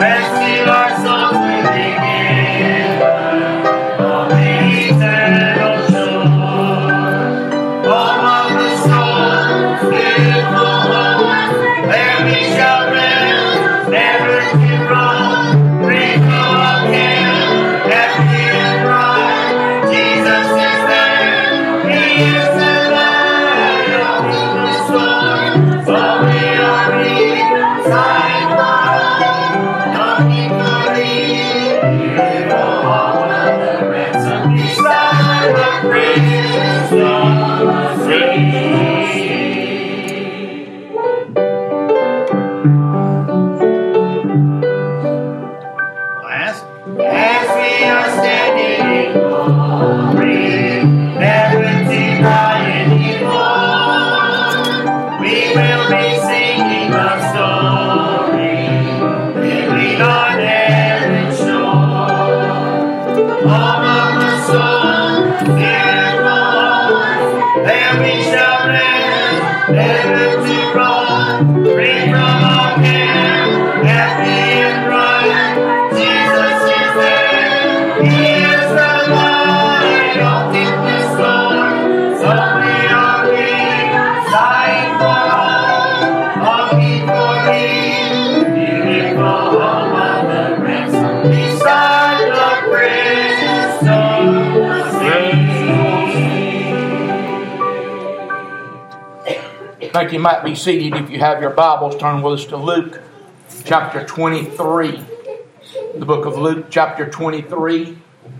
I think you might be seated if you have your Bibles. Turn with us to Luke chapter 23. The book of Luke chapter 23.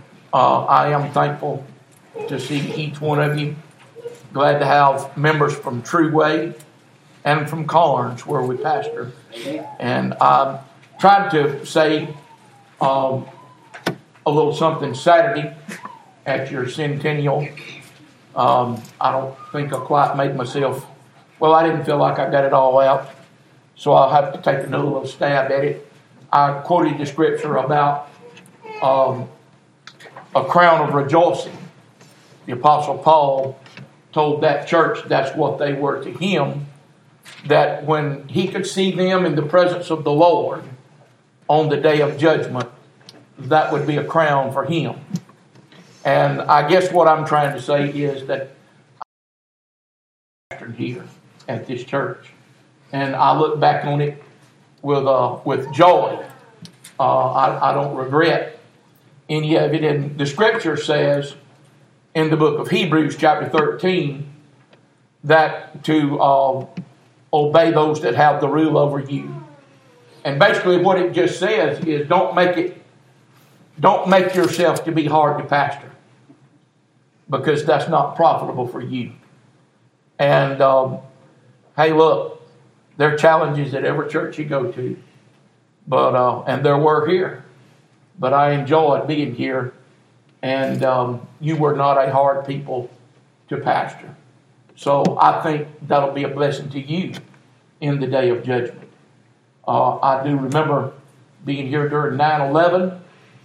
I am thankful to see each one of you. Glad to have members from True Way and from Carnes where we pastor. And I tried to say a little something Saturday at your centennial. I don't think I quite made myself... Well, I didn't feel like I got it all out, so I'll have to take another little stab at it. I quoted the scripture about a crown of rejoicing. The Apostle Paul told that church that's what they were to him, that when he could see them in the presence of the Lord on the day of judgment, that would be a crown for him. And I guess what I'm trying to say is that I'm here at this church, and I look back on it with joy. I don't regret any of it. And the scripture says in the book of Hebrews chapter 13 that to obey those that have the rule over you. And basically what it just says is don't make yourself to be hard to pastor, because that's not profitable for you. And hey, look, there are challenges at every church you go to, but and there were here. But I enjoyed being here, and you were not a hard people to pastor. So I think that'll be a blessing to you in the day of judgment. I do remember being here during 9/11.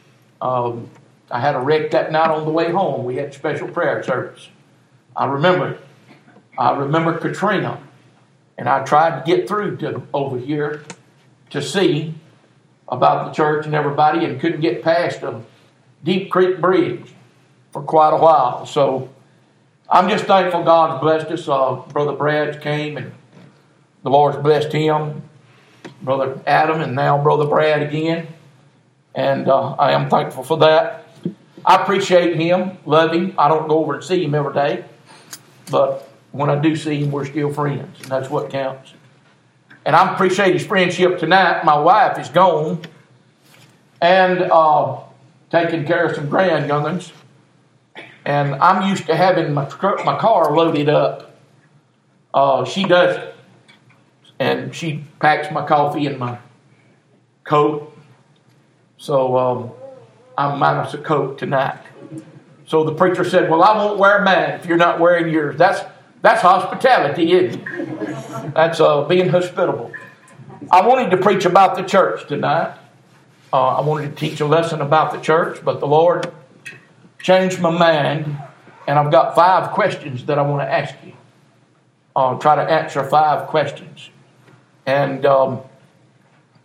I had a wreck that night on the way home. We had special prayer service. I remember Katrina. And I tried to get through to over here to see about the church and everybody, and couldn't get past a Deep Creek Bridge for quite a while. So I'm just thankful God's blessed us. Brother Brad came, and the Lord's blessed him. Brother Adam, and now Brother Brad again. And I am thankful for that. I appreciate him, love him. I don't go over and see him every day, but when I do see him, we're still friends, and that's what counts. And I appreciate his friendship tonight. My wife is gone and taking care of some grand young'uns. And I'm used to having my car loaded up. She does it. And she packs my coffee in my coat. So I'm minus a coat tonight. So the preacher said, well, I won't wear mine if you're not wearing yours. That's hospitality, isn't it? That's being hospitable. I wanted to preach about the church tonight. I wanted to teach a lesson about the church, but the Lord changed my mind, and I've got 5 questions that I want to ask you. I'll try to answer 5 questions. And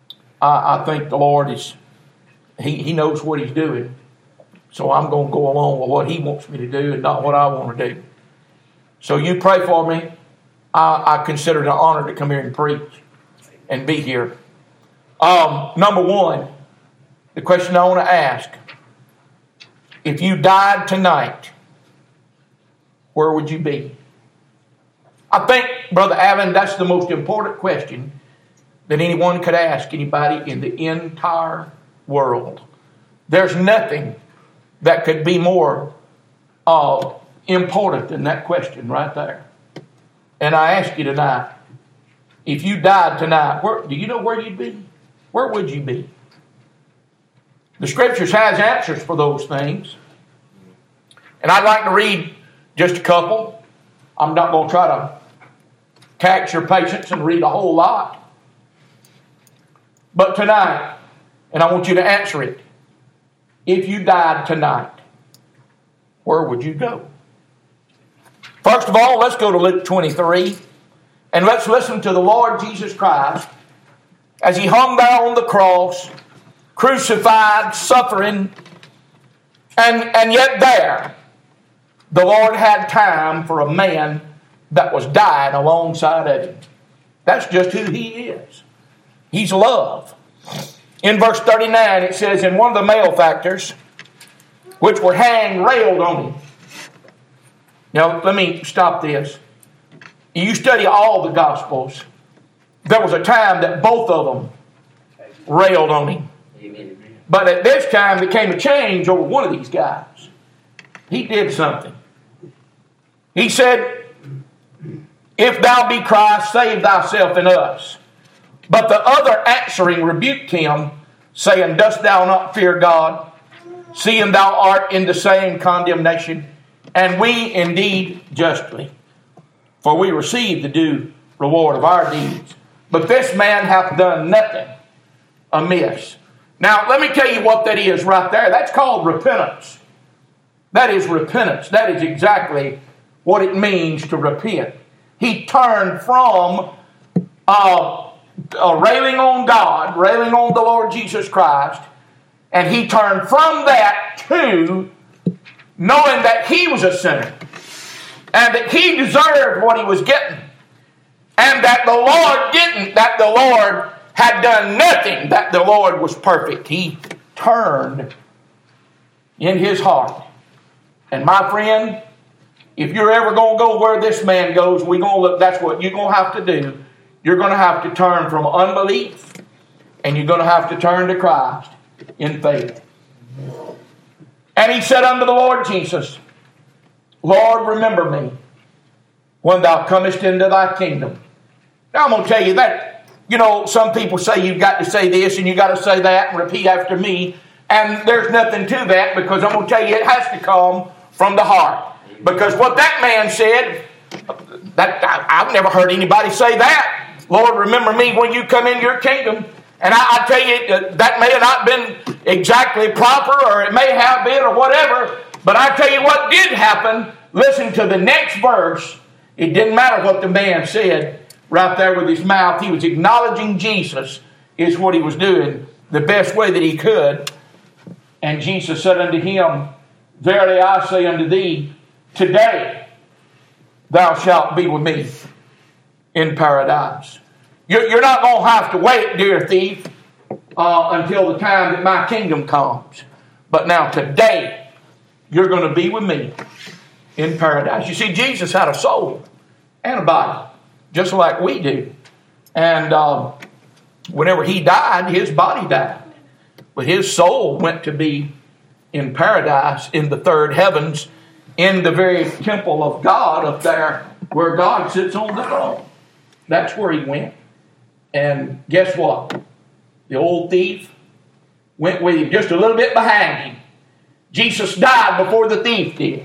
I think the Lord is, He knows what He's doing. So I'm going to go along with what He wants me to do and not what I want to do. So you pray for me. I consider it an honor to come here and preach and be here. Number one, the question I want to ask, if you died tonight, where would you be? I think, Brother Allen, that's the most important question that anyone could ask anybody in the entire world. There's nothing that could be more important than that question right there. And I ask you tonight, if you died tonight, do you know where you'd be? Where would you be? The Scriptures has answers for those things. And I'd like to read just a couple. I'm not going to try to tax your patience and read a whole lot. But tonight, and I want you to answer it, if you died tonight, where would you go? First of all, let's go to Luke 23, and let's listen to the Lord Jesus Christ as He hung there on the cross, crucified, suffering, and yet there, the Lord had time for a man that was dying alongside of Him. That's just who He is. He's love. In verse 39, it says, and one of the malefactors, which were hanged, railed on Him. Now, let me stop this. You study all the Gospels. There was a time that both of them railed on Him. Amen. But at this time, there came a change over one of these guys. He did something. He said, if thou be Christ, save thyself and us. But the other answering rebuked him, saying, dost thou not fear God, seeing thou art in the same condemnation? And we indeed justly, for we receive the due reward of our deeds. But this man hath done nothing amiss. Now, let me tell you what that is right there. That's called repentance. That is repentance. That is exactly what it means to repent. He turned from railing on God, railing on the Lord Jesus Christ, and he turned from that to knowing that he was a sinner and that he deserved what he was getting, and that the Lord didn't, that the Lord had done nothing, that the Lord was perfect. He turned in his heart. And my friend, if you're ever going to go where this man goes, we're going to look. That's what you're going to have to do. You're going to have to turn from unbelief, and you're going to have to turn to Christ in faith. And he said unto the Lord Jesus, Lord, remember me when thou comest into thy kingdom. Now I'm going to tell you that, some people say you've got to say this and you've got to say that and repeat after me. And there's nothing to that, because I'm going to tell you it has to come from the heart. Because what that man said, I've never heard anybody say that. Lord, remember me when you come in your kingdom. And I tell you, that may have not been exactly proper, or it may have been, or whatever. But I tell you what did happen. Listen to the next verse. It didn't matter what the man said right there with his mouth. He was acknowledging Jesus is what he was doing the best way that he could. And Jesus said unto him, verily I say unto thee, today thou shalt be with me in paradise. You're not going to have to wait, dear thief, until the time that my kingdom comes. But now today, you're going to be with me in paradise. You see, Jesus had a soul and a body, just like we do. And whenever he died, his body died. But his soul went to be in paradise, in the third heavens, in the very temple of God up there where God sits on the throne. That's where he went. And guess what? The old thief went with him, just a little bit behind him. Jesus died before the thief did.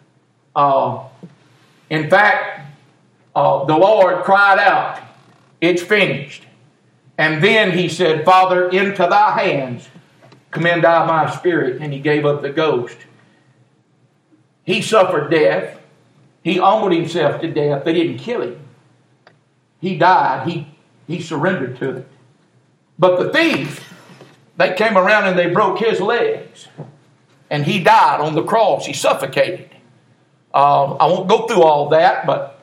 In fact, the Lord cried out, it's finished. And then he said, Father, into thy hands commend I my spirit. And he gave up the ghost. He suffered death. He humbled himself to death. They didn't kill him. He died. He surrendered to it. But the thief, they came around and they broke his legs. And he died on the cross. He suffocated. I won't go through all that, but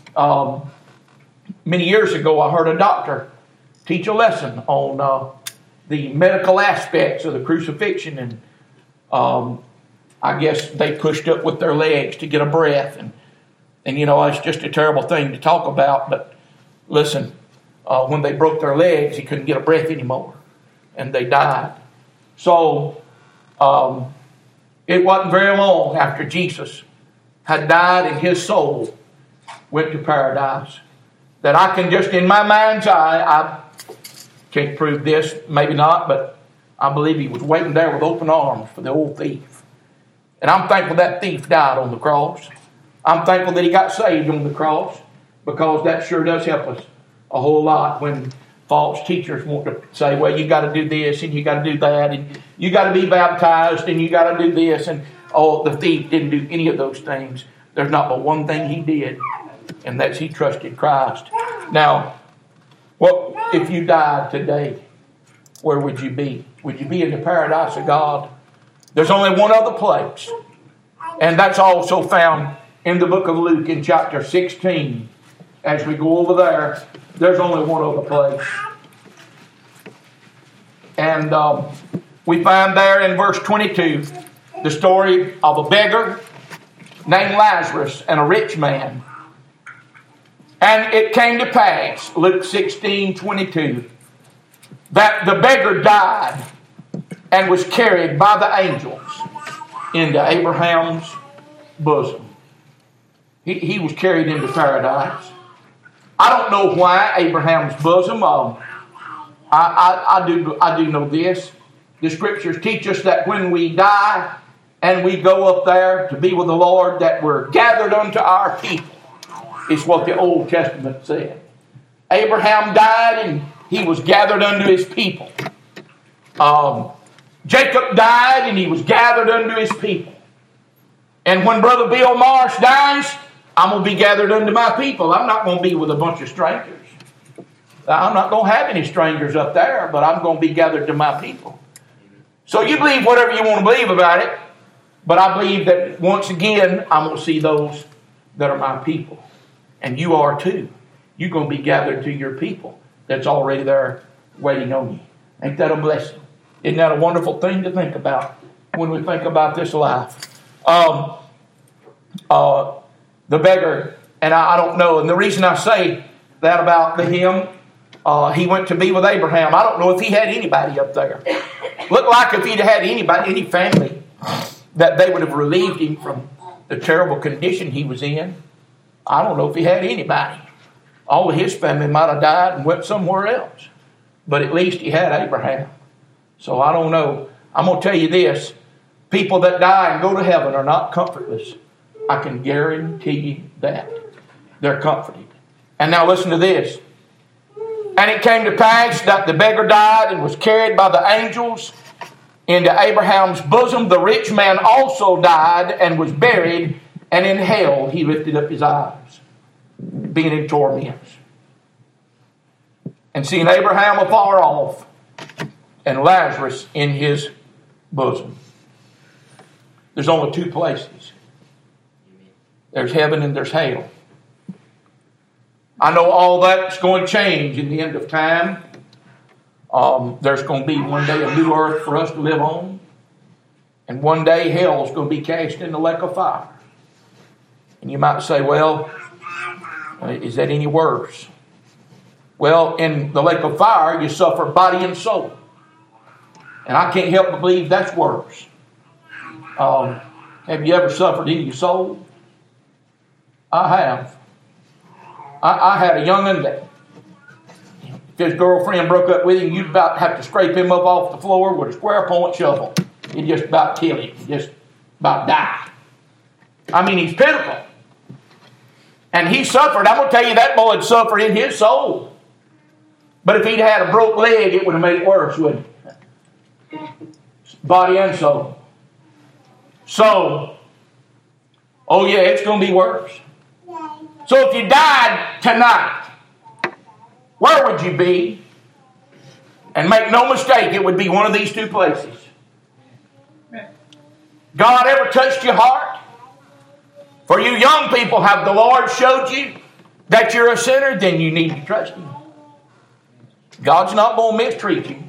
many years ago I heard a doctor teach a lesson on the medical aspects of the crucifixion. And I guess they pushed up with their legs to get a breath. And you know, it's just a terrible thing to talk about. But listen, when they broke their legs, he couldn't get a breath anymore. And they died. So it wasn't very long after Jesus had died and his soul went to paradise that I can just, in my mind's eye, I can't prove this, maybe not, but I believe he was waiting there with open arms for the old thief. And I'm thankful that thief died on the cross. I'm thankful that he got saved on the cross, because that sure does help us a whole lot when false teachers want to say, well, you got to do this and you got to do that and you got to be baptized and you got to do this. And the thief didn't do any of those things. There's not but one thing he did, and that's he trusted Christ. Now, what if you died today? Where would you be? Would you be in the paradise of God? There's only one other place, and that's also found in the book of Luke in chapter 16. As we go over there, there's only one other place. And we find there in verse 22 the story of a beggar named Lazarus and a rich man. And it came to pass, Luke 16:22, that the beggar died and was carried by the angels into Abraham's bosom. He was carried into paradise. I don't know why Abraham's bosom. I do know this. The scriptures teach us that when we die and we go up there to be with the Lord, that we're gathered unto our people. It's what the Old Testament said. Abraham died and he was gathered unto his people. Jacob died and he was gathered unto his people. And when Brother Bill Marsh dies, I'm going to be gathered unto my people. I'm not going to be with a bunch of strangers. I'm not going to have any strangers up there, but I'm going to be gathered to my people. So you believe whatever you want to believe about it, but I believe that once again, I'm going to see those that are my people. And you are too. You're going to be gathered to your people that's already there waiting on you. Ain't that a blessing? Isn't that a wonderful thing to think about when we think about this life? The beggar, and I don't know, and the reason I say that about the hymn, he went to be with Abraham. I don't know if he had anybody up there. Looked like if he'd had anybody, any family, that they would have relieved him from the terrible condition he was in. I don't know if he had anybody. All of his family might have died and went somewhere else. But at least he had Abraham. So I don't know. I'm going to tell you this. People that die and go to heaven are not comfortless. I can guarantee you that. They're comforted. And now listen to this. And it came to pass that the beggar died and was carried by the angels into Abraham's bosom. The rich man also died and was buried, and in hell he lifted up his eyes, being in torments, and seeing Abraham afar off and Lazarus in his bosom. There's only two places. There's heaven and there's hell. I know all that's going to change in the end of time. There's going to be one day a new earth for us to live on. And one day hell is going to be cast in the lake of fire. And you might say, well, is that any worse? Well, in the lake of fire, you suffer body and soul. And I can't help but believe that's worse. Have you ever suffered in your soul? I have. I had a young'un that if his girlfriend broke up with him, you'd about have to scrape him up off the floor with a square point shovel. You'd just about kill him. He'd just about die. I mean, he's pitiful. And he suffered. I'm going to tell you, that boy had suffered in his soul. But if he'd had a broke leg, it would have made it worse, wouldn't it? Body and soul. So, oh yeah, it's going to be worse. So if you died tonight, where would you be? And make no mistake, it would be one of these two places. God ever touched your heart? For you young people, have the Lord showed you that you're a sinner? Then you need to trust Him. God's not going to mistreat you.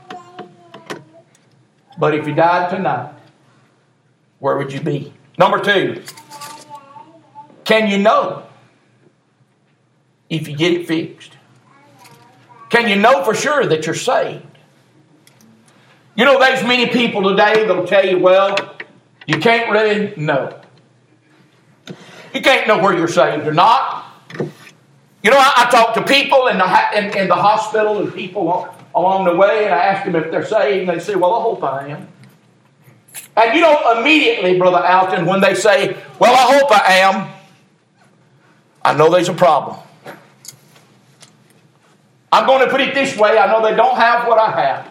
But if you died tonight, where would you be? Number 2, can you know if you get it fixed? Can you know for sure that you're saved? You know, there's many people today that'll tell you, well, you can't really know. You can't know where you're saved or not. You know, I talk to people in the hospital and people along the way, and I ask them if they're saved, and they say, well, I hope I am. And you know, immediately, Brother Alton, when they say, well, I hope I am, I know there's a problem. I'm going to put it this way, I know they don't have what I have.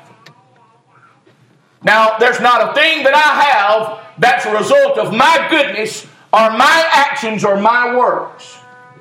Now, there's not a thing that I have that's a result of my goodness or my actions or my works.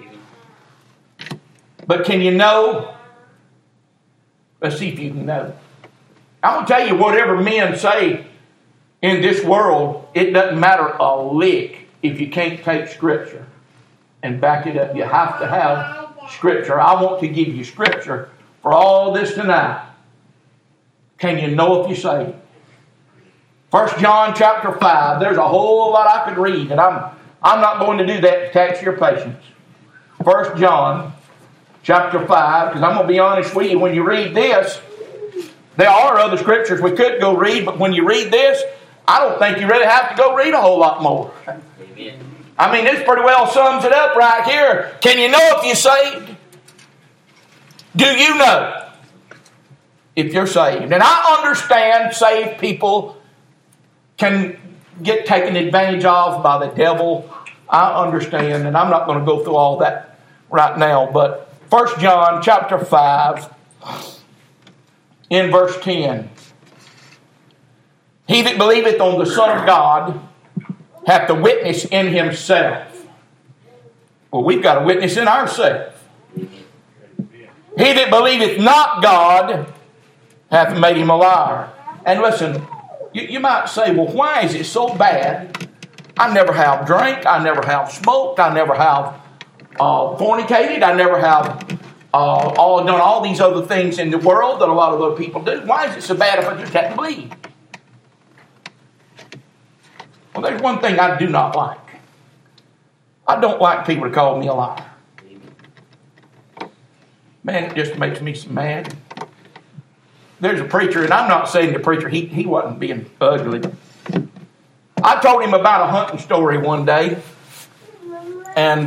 But can you know? Let's see if you can know. I'm going to tell you, whatever men say in this world, it doesn't matter a lick if you can't take Scripture and back it up. You have to have Scripture. I want to give you Scripture for all this tonight. Can you know if you're saved? 1 John chapter 5. There's a whole lot I could read, and I'm not going to do that to tax your patience. 1 John chapter 5, because I'm going to be honest with you, when you read this, there are other scriptures we could go read, but when you read this, I don't think you really have to go read a whole lot more. Amen. I mean, this pretty well sums it up right here. Can you know if you're saved? Do you know if you're saved? And I understand saved people can get taken advantage of by the devil. I understand, and I'm not going to go through all that right now, but 1 John chapter 5 in verse 10. He that believeth on the Son of God hath the witness in himself. Well, we've got a witness in ourselves. He that believeth not God hath made him a liar. And listen, you might say, well, why is it so bad? I never have drank, I never have smoked, I never have fornicated, I never have done all these other things in the world that a lot of other people do. Why is it so bad if I just hadn't believed? Well, there's one thing I do not like. I don't like people to call me a liar. Man, it just makes me so mad. There's a preacher, and I'm not saying the preacher, he wasn't being ugly. I told him about a hunting story one day, and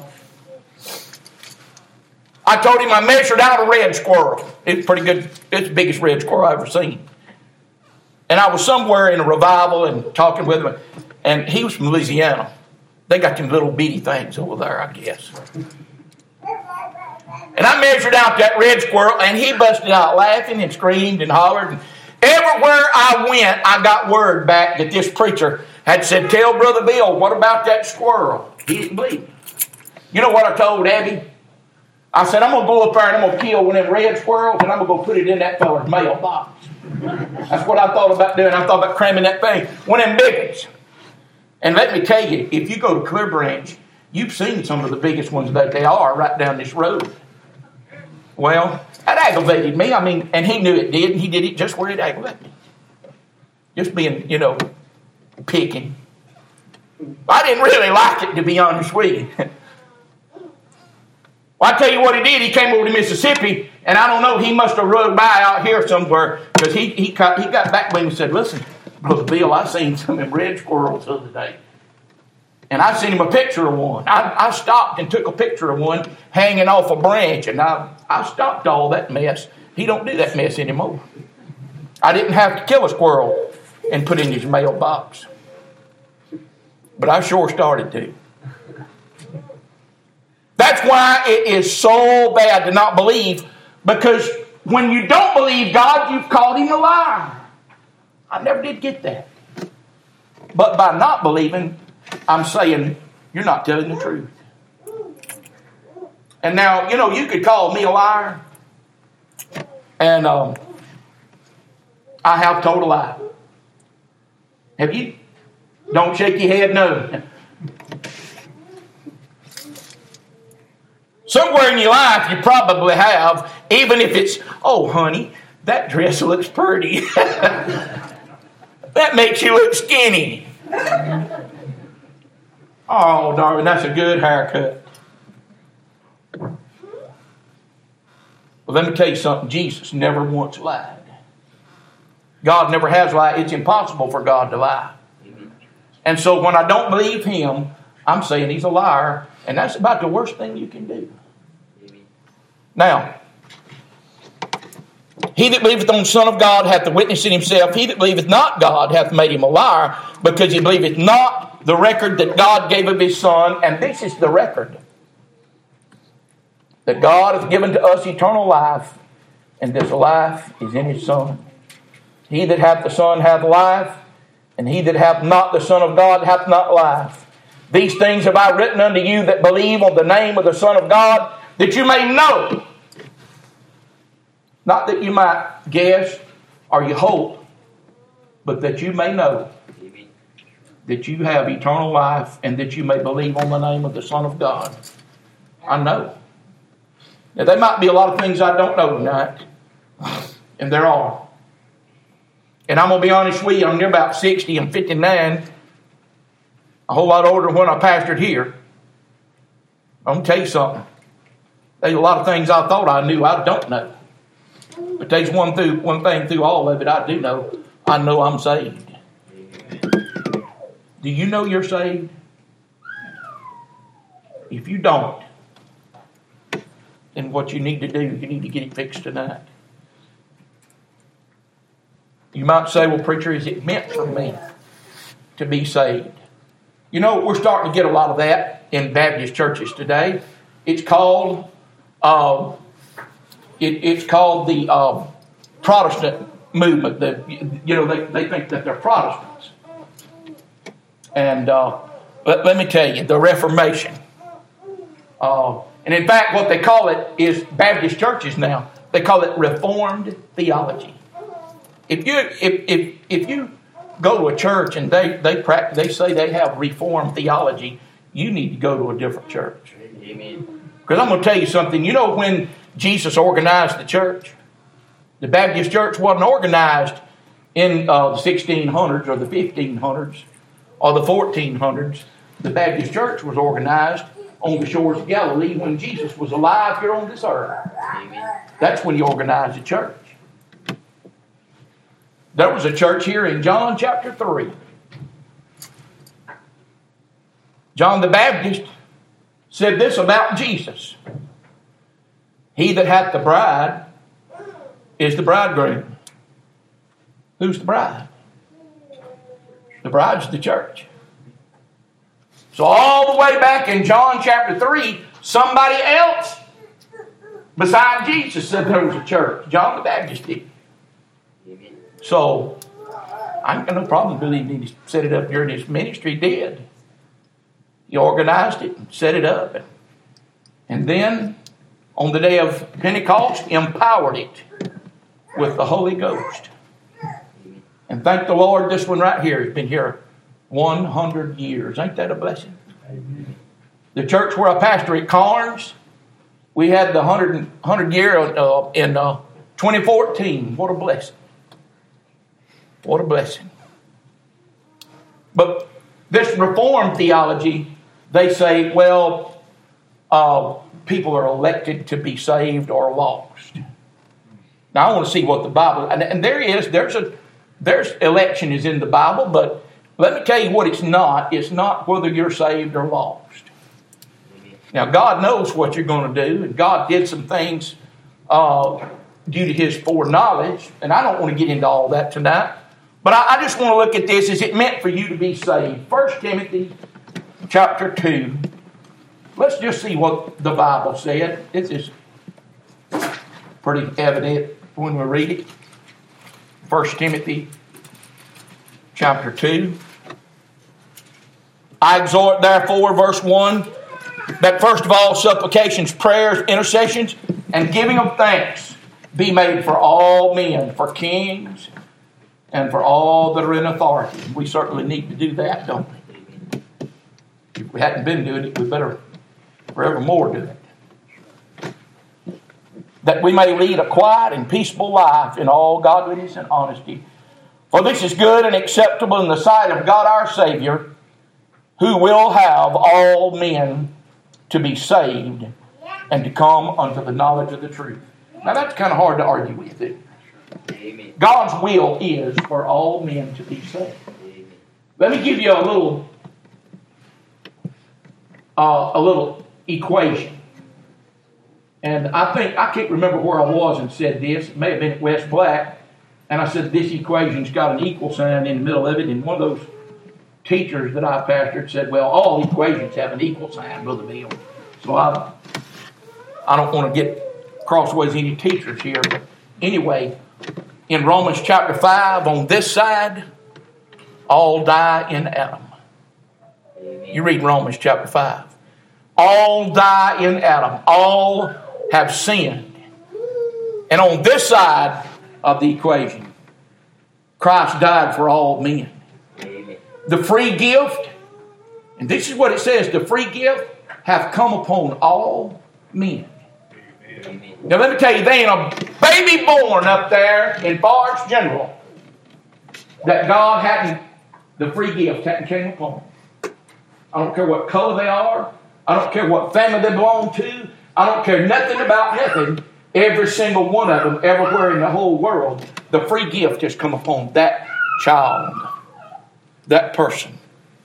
I told him I measured out a red squirrel. It's pretty good. It's the biggest red squirrel I've ever seen. And I was somewhere in a revival and talking with him, and he was from Louisiana. They got them little bitty things over there, I guess. And I measured out that red squirrel, and he busted out laughing and screamed and hollered. And everywhere I went, I got word back that this preacher had said, tell Brother Bill, what about that squirrel? He didn't believe me. You know what I told Abby? I said, I'm going to go up there and I'm going to kill one of them red squirrels, and I'm going to go put it in that fella's mailbox. That's what I thought about doing. I thought about cramming that thing, one of them big ones. And let me tell you, if you go to Clear Branch, you've seen some of the biggest ones that they are right down this road. Well, that aggravated me. I mean, and he knew it did, and he did it just where it aggravated me. Just being, picking. I didn't really like it, to be honest with you. Well, I tell you what he did. He came over to Mississippi, and I don't know, he must have rode by out here somewhere, because he got back to me and said, listen, Brother Bill, I seen some of them red squirrels the other day. And I sent him a picture of one. I stopped and took a picture of one hanging off a branch, and I stopped all that mess. He don't do that mess anymore. I didn't have to kill a squirrel and put in his mailbox. But I sure started to. That's why it is so bad to not believe, because when you don't believe God, you've called him a liar. I never did get that. But by not believing, I'm saying you're not telling the truth. And now, you could call me a liar. And I have told a lie. Have you? Don't shake your head, no. Somewhere in your life you probably have, even if it's, oh honey, that dress looks pretty. That makes you look skinny. Oh, darling, that's a good haircut. Well, let me tell you something. Jesus never once lied. God never has lied. It's impossible for God to lie. And so when I don't believe him, I'm saying he's a liar. And that's about the worst thing you can do. Now, he that believeth on the Son of God hath the witness in himself. He that believeth not God hath made him a liar, because he believeth not the record that God gave of his Son. And this is the record, that God hath given to us eternal life, and this life is in his Son. He that hath the Son hath life, and he that hath not the Son of God hath not life. These things have I written unto you that believe on the name of the Son of God, that you may know. Not that you might guess or you hope, but that you may know that you have eternal life, and that you may believe on the name of the Son of God. I know. Now, there might be a lot of things I don't know tonight, and there are. And I'm going to be honest with you, I'm near about 60, I'm 59, a whole lot older than when I pastored here. I'm going to tell you something. There's a lot of things I thought I knew I don't know. But there's one thing through all of it I do know. I know I'm saved. Do you know you're saved? If you don't, then what you need to do, you need to get it fixed tonight. You might say, well, preacher, is it meant for me to be saved? You know, we're starting to get a lot of that in Baptist churches today. It's called the Protestant movement. They think that they're Protestants. And let me tell you, the Reformation. And in fact, what they call it is Baptist churches now. They call it Reformed theology. If you go to a church and they say they have Reformed theology, you need to go to a different church. Amen. Because I'm going to tell you something. You know, when Jesus organized the church, the Baptist church wasn't organized in the 1600s or the 1500s or the 1400s. The Baptist church was organized on the shores of Galilee when Jesus was alive here on this earth. Amen. That's when he organized the church. There was a church here in John chapter 3. John the Baptist said this about Jesus. He that hath the bride is the bridegroom. Who's the bride? The bride's the church. So all the way back in John chapter 3, somebody else beside Jesus said there was a church. John the Baptist did. So I got no problem believing he set it up during his ministry. He did. He organized it and set it up. And then on the day of Pentecost, empowered it with the Holy Ghost. And thank the Lord, this one right here has been here 100 years. Ain't that a blessing? Amen. The church where I pastor at Carnes, we had the 100 year in 2014. What a blessing. What a blessing. But this Reformed theology, they say, well, people are elected to be saved or lost. Now, I want to see what the Bible, and there's election is in the Bible, but let me tell you what it's not. It's not whether you're saved or lost. Now, God knows what you're going to do, and God did some things due to his foreknowledge, and I don't want to get into all that tonight, but I just want to look at this. Is it meant for you to be saved? 1 Timothy chapter 2. Let's just see what the Bible said. This is pretty evident when we read it. 1 Timothy chapter 2. I exhort, therefore, verse 1, that first of all supplications, prayers, intercessions, and giving of thanks be made for all men, for kings, and for all that are in authority. We certainly need to do that, don't we? If we hadn't been doing it, we better forevermore do it. That we may lead a quiet and peaceable life in all godliness and honesty. For this is good and acceptable in the sight of God our Savior, who will have all men to be saved and to come unto the knowledge of the truth. Now that's kind of hard to argue with, isn't it? God's will is for all men to be saved. Let me give you a little equation. And I can't remember where I was and said this. It may have been at West Black. And I said, this equation's got an equal sign in the middle of it. And one of those teachers that I pastored said, well, all equations have an equal sign, Brother Bill. So I don't want to get crossways any teachers here. But anyway, in Romans chapter 5, on this side, all die in Adam. You read Romans chapter 5. All die in Adam. All have sinned. And on this side of the equation, Christ died for all men. The free gift, and this is what it says, the free gift hath come upon all men. Now let me tell you, there ain't a baby born up there in Forest General that God hadn't, the free gift hadn't came upon. I don't care what color they are. I don't care what family they belong to. I don't care nothing about nothing. Every single one of them, everywhere in the whole world, the free gift has come upon that child, that person.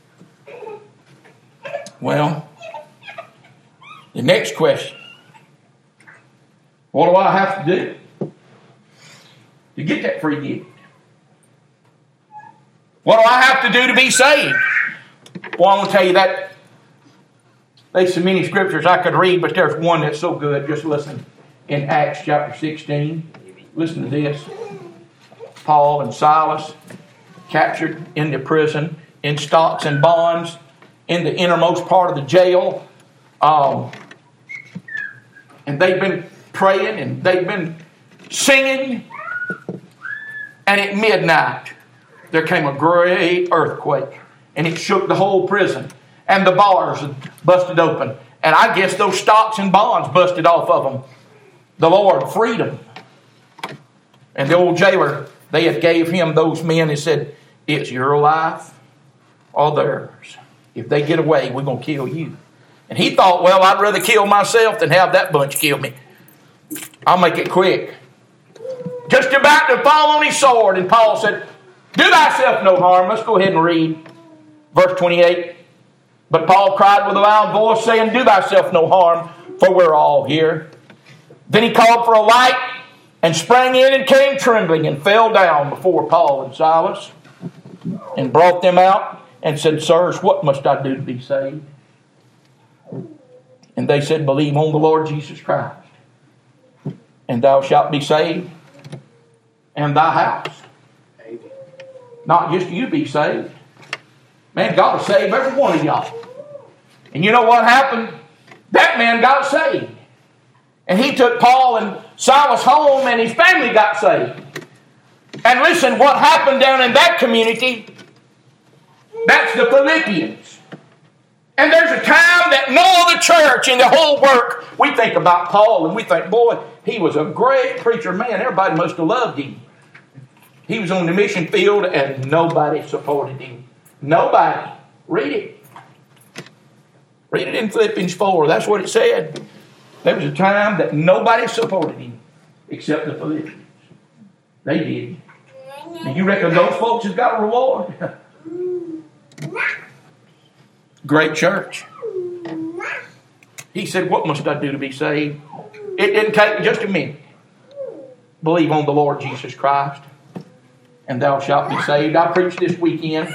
Well, the next question. What do I have to do to get that free gift? What do I have to do to be saved? Well, I want to tell you that there's so many scriptures I could read, but there's one that's so good. Just listen. In Acts chapter 16, listen to this. Paul and Silas captured in the prison, in stocks and bonds, in the innermost part of the jail. And they've been praying and they've been singing. And at midnight, there came a great earthquake. And it shook the whole prison. And the bars busted open. And I guess those stocks and bonds busted off of them. The Lord freed them. And the old jailer, they had gave him those men and said, it's your life or theirs. If they get away, we're going to kill you. And he thought, well, I'd rather kill myself than have that bunch kill me. I'll make it quick. Just about to fall on his sword. And Paul said, do thyself no harm. Let's go ahead and read verse 28. But Paul cried with a loud voice, saying, do thyself no harm, for we're all here. Then he called for a light and sprang in and came trembling and fell down before Paul and Silas and brought them out and said, sirs, what must I do to be saved? And they said, believe on the Lord Jesus Christ, and thou shalt be saved, and thy house. Not just you be saved. Man, God will save every one of y'all. And you know what happened? That man got saved. And he took Paul and Silas home, and his family got saved. And listen, what happened down in that community, that's the Philippians. And there's a time that no other church in the whole work, we think about Paul and we think, boy, he was a great preacher. Man, everybody must have loved him. He was on the mission field and nobody supported him. Nobody. Read it. Read it in Philippians 4. That's what it said. There was a time that nobody supported him except the Philippians. They did. Do you reckon those folks have got a reward? Great church. He said, what must I do to be saved? It didn't take just a minute. Believe on the Lord Jesus Christ, and thou shalt be saved. I preached this weekend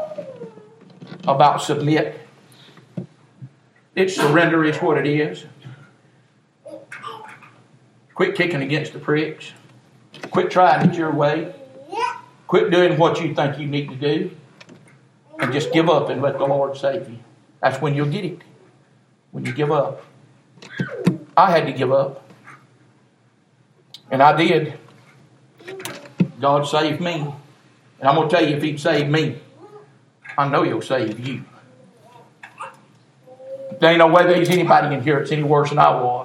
about submit. It's surrender is what it is. Quit kicking against the pricks. Quit trying it your way. Quit doing what you think you need to do. And just give up and let the Lord save you. That's when you'll get it. When you give up. I had to give up. And I did. God saved me. And I'm going to tell you, if He'd save me, I know He'll save you. There ain't no way there's anybody in here that's any worse than I was.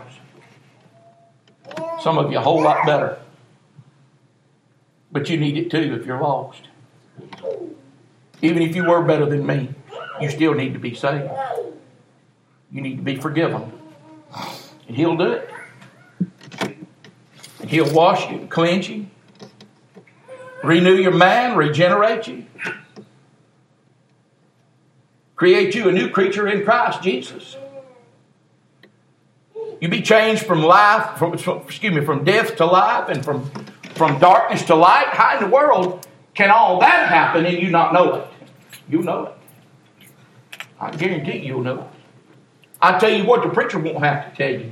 Some of you a whole lot better. But you need it too if you're lost. Even if you were better than me, you still need to be saved. You need to be forgiven. And He'll do it. And He'll wash you, cleanse you, renew your mind, regenerate you, create you a new creature in Christ Jesus. You be changed from death to life, and from darkness to light. How in the world can all that happen and you not know it? You'll know it. I guarantee you'll know it. I tell you what, the preacher won't have to tell you.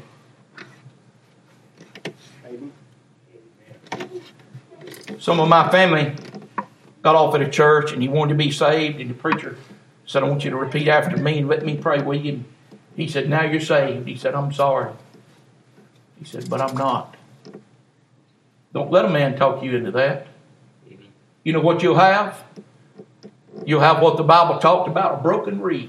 Some of my family got off at a church and he wanted to be saved, and the preacher said, I want you to repeat after me and let me pray with you. He said, now you're saved. He said, I'm sorry. He said, but I'm not. Don't let a man talk you into that. You know what you'll have? You'll have what the Bible talked about, a broken reed.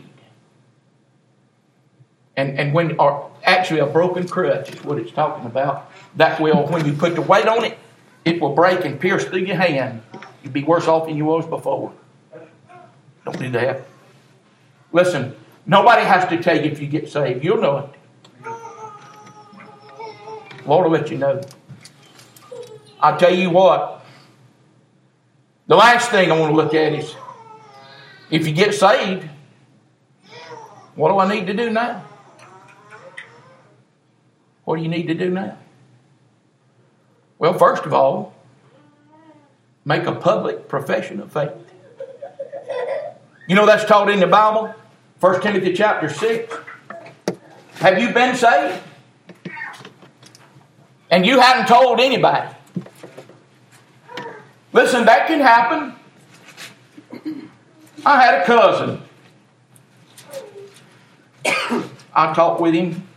And when, or actually a broken crutch is what it's talking about. That will, when you put the weight on it, it will break and pierce through your hand. You'll be worse off than you was before. Don't do that. Listen, nobody has to tell you if you get saved. You'll know it. Lord will let you know. I'll tell you what. The last thing I want to look at is, if you get saved, what do I need to do now? What do you need to do now? Well, first of all, make a public profession of faith. You know that's taught in the Bible? 1 Timothy chapter 6. Have you been saved? And you haven't told anybody. Listen, that can happen. I had a cousin. I talked with him.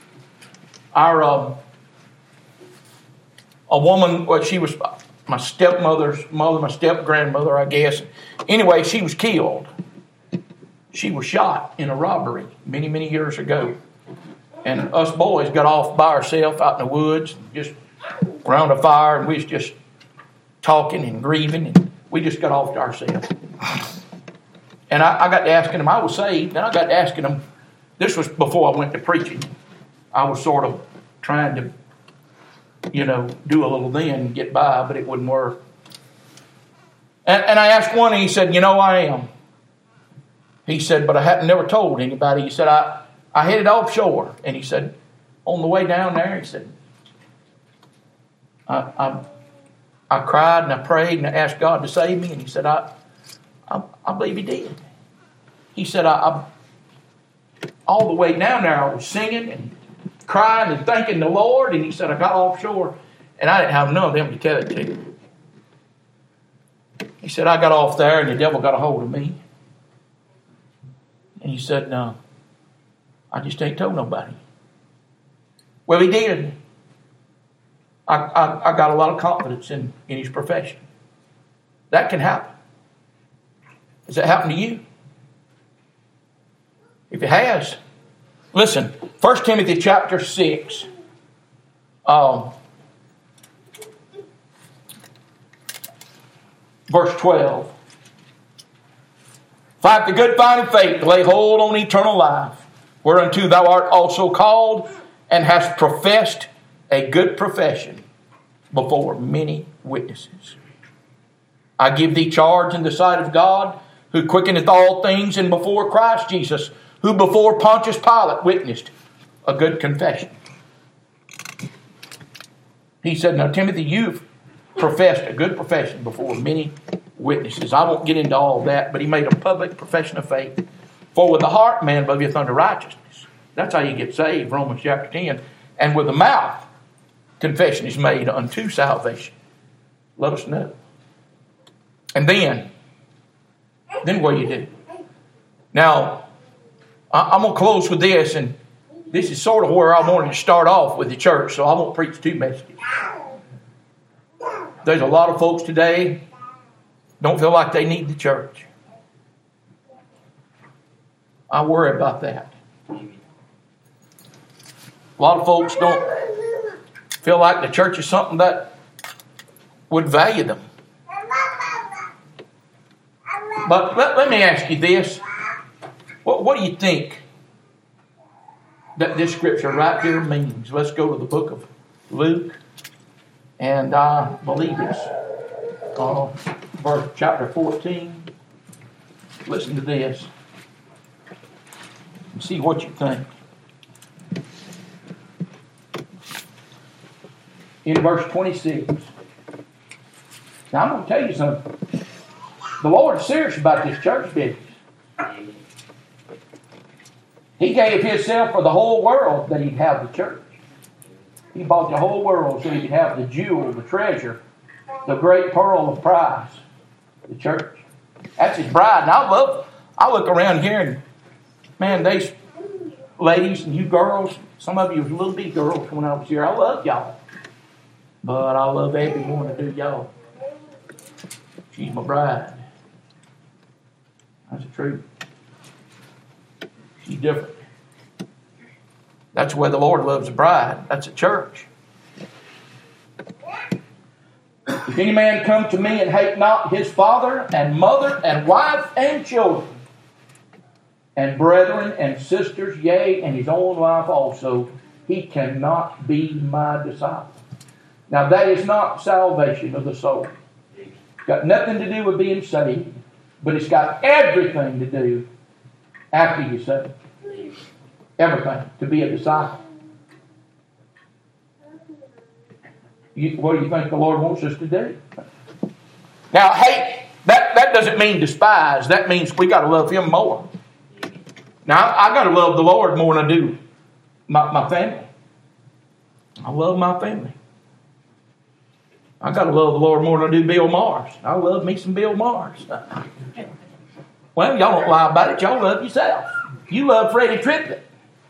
A woman, well, she was my stepmother's mother, my step-grandmother, I guess. Anyway, she was killed. She was shot in a robbery many, many years ago. And us boys got off by ourselves out in the woods, just around a fire, and we was just talking and grieving, and we just got off to ourselves. And I got to asking him, I was saved, and I got to asking him, this was before I went to preaching. I was sort of trying to, do a little then and get by, but it wouldn't work. And I asked one, and he said, I am. He said, but I hadn't never told anybody. He said, I headed offshore. And he said, on the way down there, he said, I cried and I prayed and I asked God to save me. And he said, I believe He did. He said, I all the way down there, I was singing and crying and thanking the Lord. And he said, I got offshore and I didn't have none of them to tell it to. He said, I got off there and the devil got a hold of me. And he said, no, I just ain't told nobody. Well, he did. I got a lot of confidence in his profession. That can happen. Has that happened to you? If it has, listen, 1 Timothy chapter 6. Verse 12. Fight the good fight of faith, lay hold on eternal life, whereunto thou art also called, and hast professed a good profession before many witnesses. I give thee charge in the sight of God, who quickeneth all things, and before Christ Jesus, who before Pontius Pilate witnessed a good confession. He said, now Timothy, you've professed a good profession before many witnesses. I won't get into all that, but he made a public profession of faith. For with the heart man believeth unto righteousness. That's how you get saved, Romans chapter 10. And with the mouth, confession is made unto salvation. Let us know. And then what do you do? Now, I'm going to close with this, and this is sort of where I wanted to start off with the church, so I won't preach two messages. There's a lot of folks today don't feel like they need the church. I worry about that. A lot of folks don't feel like the church is something that would value them. But let me ask you this. What do you think that this scripture right here means? Let's go to the book of Luke. And I believe it's verse chapter 14. Listen to this. And see what you think. In verse 26. Now I'm going to tell you something. The Lord's serious about this church business. He gave Himself for the whole world that He'd have the church. He bought the whole world so He could have the jewel, the treasure, the great pearl of price, the church. That's His bride. And I look around here and, man, these ladies and you girls, some of you was little bitty girls when I was here. I love y'all. But I love every one to do y'all. She's my bride. That's the truth. She's different. That's the way the Lord loves a bride. That's a church. If any man come to me and hate not his father and mother and wife and children and brethren and sisters, yea, and his own life also, he cannot be my disciple. Now that is not salvation of the soul. It's got nothing to do with being saved, but it's got everything to do after you're saved. Everything to be a disciple. What do you think the Lord wants us to do? Now, hate, that doesn't mean despise. That means we got to love Him more. Now, I got to love the Lord more than I do my family. I love my family. I got to love the Lord more than I do Bill Mars. I love me some Bill Mars. Well, y'all don't lie about it. Y'all love yourself. You love Freddie Triplett.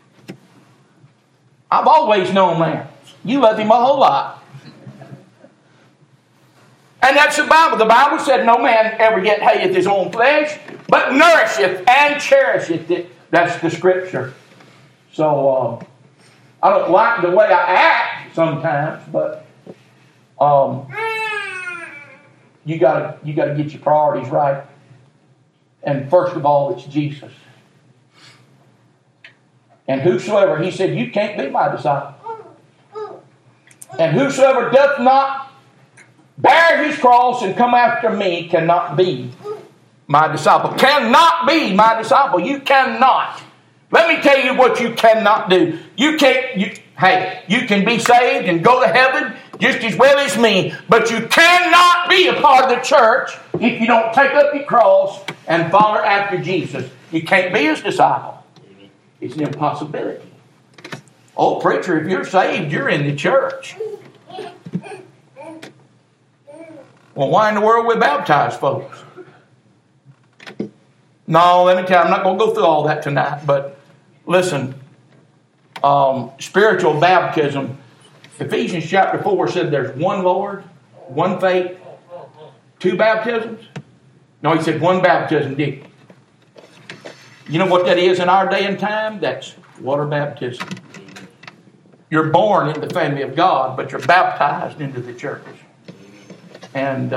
I've always known that. You love him a whole lot. And that's the Bible. The Bible said no man ever yet hateth his own flesh, but nourisheth and cherisheth it. That's the scripture. So, I don't like the way I act sometimes, but you gotta get your priorities right. And first of all, it's Jesus. And whosoever, He said, you can't be my disciple. And whosoever doth not bear his cross and come after me cannot be my disciple. Cannot be my disciple. You cannot. Let me tell you what you cannot do. You can be saved and go to heaven just as well as me, but you cannot be a part of the church if you don't take up your cross and follow after Jesus. You can't be His disciple. It's an impossibility. Oh, preacher, if you're saved, you're in the church. Well, why in the world we baptize folks? No, let me tell you, I'm not going to go through all that tonight, but listen, spiritual baptism, Ephesians chapter 4 said there's one Lord, one faith, two baptisms. No, he said one baptism, did he? You know what that is in our day and time? That's water baptism. You're born in the family of God, but you're baptized into the church. And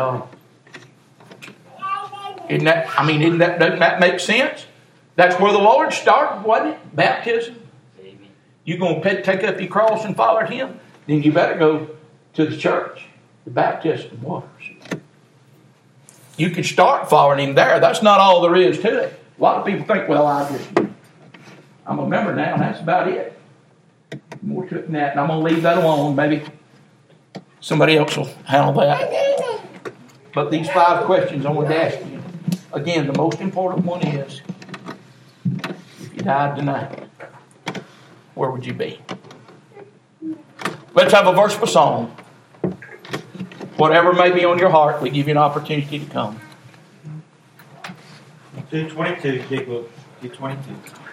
doesn't that make sense? That's where the Lord started, wasn't it? Baptism. You're going to take up your cross and follow Him, then you better go to the church, the baptism waters. You can start following Him there. That's not all there is to it. A lot of people think, well, I'm a member now, and that's about it. More to it than that, and I'm going to leave that alone. Maybe somebody else will handle that. But these 5 questions I want to ask you. Again, the most important one is, if you died tonight, where would you be? Let's have a verse for song. Whatever may be on your heart, we give you an opportunity to come. 222, Jacob. 222.